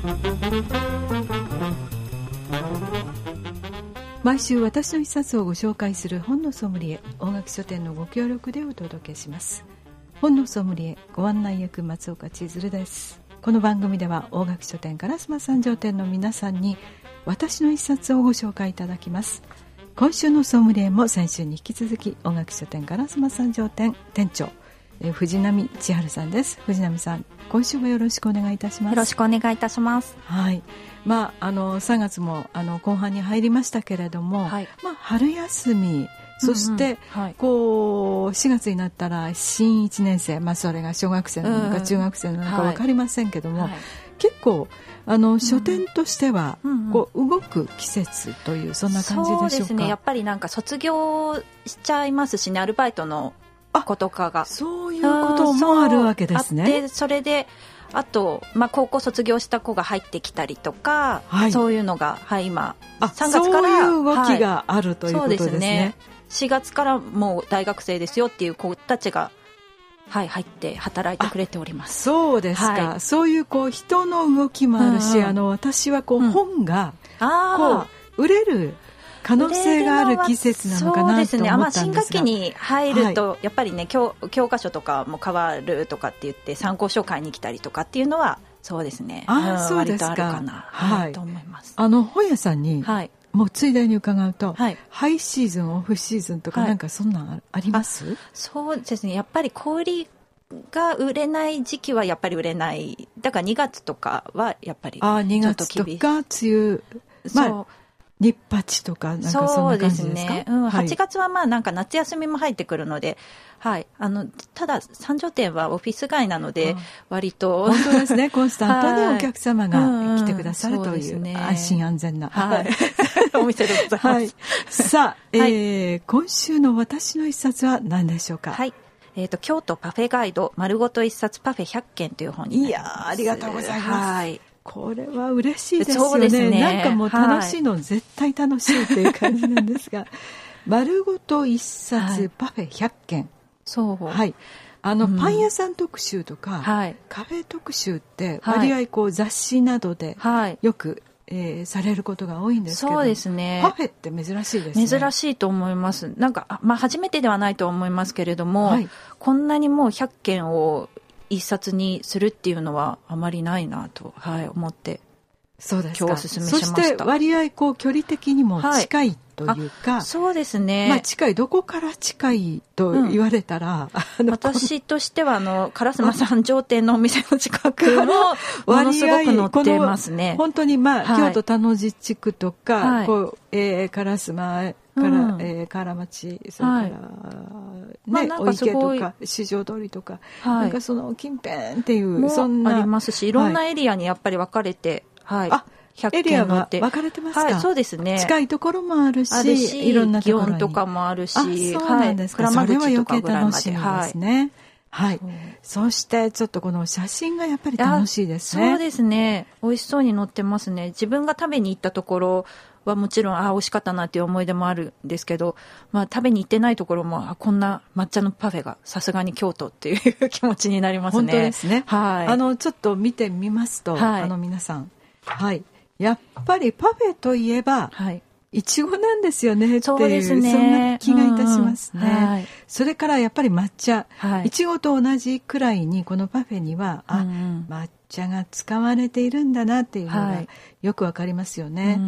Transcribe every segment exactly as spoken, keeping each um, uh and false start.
毎週私の一冊をご紹介する本のソムリエ、大垣書店のご協力でお届けします。本のソムリエご案内役、松岡千鶴です。この番組では大垣書店烏丸三条店の皆さんに私の一冊をご紹介いただきます。今週のソムリエも先週に引き続き大垣書店烏丸三条店店長、え藤波千春さんです。藤波さん、今週もよろしくお願いいたします。 よろしくお願いいたします。 はい、まあ、あのさんがつもあの後半に入りましたけれども、はい、まあ、春休み、そして、うんうん、はい、こうしがつになったら新いちねん生、まあ、それが小学生なのか中学生なのか分かりませんけども、はいはい、結構あの書店としては、うんうん、こう動く季節というそんな感じでしょうか。 そうですね、やっぱりなんか卒業しちゃいますしね、アルバイトの子とかが、 そういうこともあるわけですね。 でそれであと、まあ、高校卒業した子が入ってきたりとか、はい、そういうのが、はい、今さんがつからそういう動きがある、はい、ということですね。そうですね、 しがつからもう大学生ですよっていう子たちが、はい、入って働いてくれております。 そうですか、はい、そういうこう人の動きもあるし、うんうん、あの私はこう、うん、本がこう売れる可能性がある季節なのかなと思ったんですが、そうですね、まあ、新学期に入ると、はい、やっぱりね 教, 教科書とかも変わるとかって言って参考書買いに来たりとかっていうのはそうですね、 あ、うん、そうですか、 割とあるかな、はいはい、と思います。 あの本屋さんに、はい、もうついでに伺うと、はい、ハイシーズンオフシーズンとか、はい、なんかそんなんあります？ そうですね、やっぱり小売りが売れない時期はやっぱり売れない。だからにがつとかはやっぱりちょっと厳しい。あ、にがつとか梅雨、まあ、ニッパチとかなんかそんな感じですか？そうですね、うん、はい、はちがつはまあなんか夏休みも入ってくるので、はい、あのただ三条店はオフィス街なので割と本当ですね、コンスタントにお客様が来てくださるという、安心安全な、 はい、お店でございます、はい、 さあ、えーはい、今週の私の一冊は何でしょうか？ はい、えーと、京都パフェガイド丸ごと一冊パフェひゃっけんという本になります。 いや、ありがとうございます、はい、これは嬉しいですよね。 そうですね、 なんかもう楽しいの、はい、絶対楽しいっていう感じなんですが丸ごと一冊パフェひゃっけん、はい、そう、はい、あの、うん、パン屋さん特集とか、はい、カフェ特集って割合こう雑誌などでよく、はい、えー、されることが多いんですけど、 そうですね、 パフェって珍しいですね。 珍しいと思います。なんか、まあ、初めてではないと思いますけれども、はい、こんなにもうひゃっけんを一冊にするっていうのはあまりないなと、はい、思って、 そうですか、 今日お勧めしました。 そして割合こう距離的にも近いというか、はい、 そうですね、 まあ、近い、どこから近いと言われたら、 うん、私としてはあの烏丸三条店のお店の近くもものすごく載ってますね。 本当に、まあ、はい、京都田野地地区とか、はい、こう、えー、烏丸から、うん、えー、河原町、それから、はい、ね、まあ、なんかすごい、お池とか四条通りとか、はい、なんかその近辺っていうそんなありますし、いろんなエリアにやっぱり分かれて、はい、 あ、エリアが分かれてますか？ はい、そうですね、 近いところもあるし、 あるし、 いろんなところに祇園とかもあるし、 あ、そうなんですか、はい、それは余計楽しみですね。はい、はい、そしてちょっとこの写真がやっぱり楽しいですね。 そうですね、美味しそうに載ってますね。自分が食べに行ったところはもちろん、あ、美味しかったなっていう思い出もあるんですけど、まあ、食べに行ってないところも、あ、こんな抹茶のパフェがさすがに京都っていう気持ちになりますね。 本当ですね、 はい、 あのちょっと見てみますと、はい、あの皆さん、はい、やっぱりパフェといえば、はい、いちごなんですよねっていう、 そうですね、 そんな気がいたしますね、 うん、はい、 それからやっぱり抹茶、はい、いちごと同じくらいにこのパフェには、あ、うん、抹茶が使われているんだなっていうのがよくわかりますよね、はい、うん、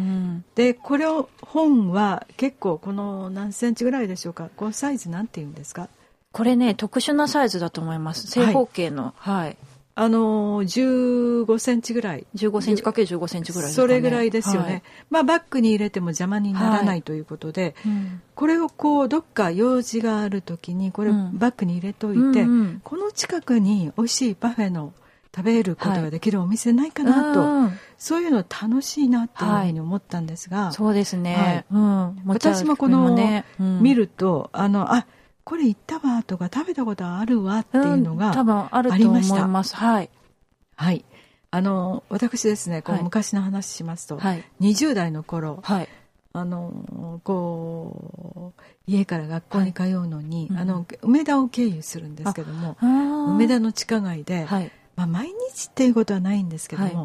でこれを本は結構この何センチぐらいでしょうか？このサイズなんていうんですか？これね、特殊なサイズだと思います。正方形の、はい、はい、 あのじゅうごセンチぐらい、 じゅうごセンチかけるじゅうごセンチぐらいですかね。 それぐらいですよね、はい、まあ、バッグに入れても邪魔にならないということで、はい、うん、これをこうどっか用事があるときにこれバッグに入れといて、うんうんうん、この近くに美味しいパフェの食べることができるお店ないかなと、はい、そういうの楽しいなというふうに思ったんですが、はい、 そうですね、はい、うん、 私もこの、ね、うん、見ると、あの、あ、これ行ったわとか食べたことあるわっていうのがありました、うん、多分あると思います。 はい、 はい、あの私ですね、こう昔の話しますと、はい、にじゅう代の頃、はい、あのこう家から学校に通うのに、はい、あの梅田を経由するんですけども、梅田の地下街で、はい、まあ、毎日っていうことはないんですけども、はい、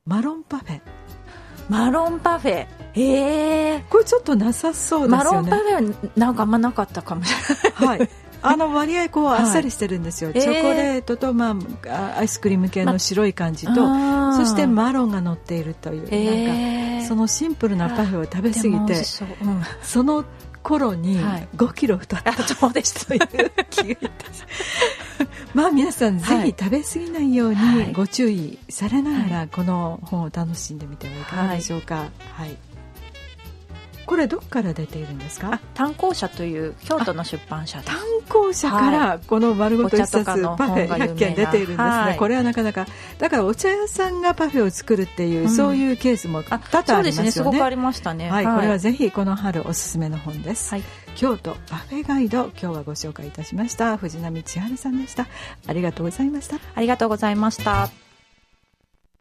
マロンパフェ。 マロンパフェ、えー、 これちょっとなさそうですよね。 マロンパフェはなんかあんまなかったかもしれない、 はい、あの割合こうあっさりしてるんですよ、はい、チョコレートと、まあ、アイスクリーム系の白い感じと、ま、そしてマロンが乗っているという、えー、なんかそのシンプルなパフェを食べ過ぎて、そ,、うん、その頃にごキロ太った、はい、 そうでしたという気がいたしまあ皆さんぜひ食べ過ぎないようにご注意されながらこの本を楽しんでみてはいかがでしょうか。はい、はい、これどこから出ているんですか？あ、 炭鉱社という京都の出版社です。 炭鉱社からこの丸ごと一冊パフェひゃっけん出ているんですね、はい、これはなかなかだからお茶屋さんがパフェを作るっていう、うん、そういうケースも多々ありますよね。そうですね、 すごくありましたね、 はいはい、これはぜひこの春おすすめの本です、はい、京都パフェガイド、今日はご紹介いたしました藤波千春さんでした。ありがとうございました。 ありがとうございました。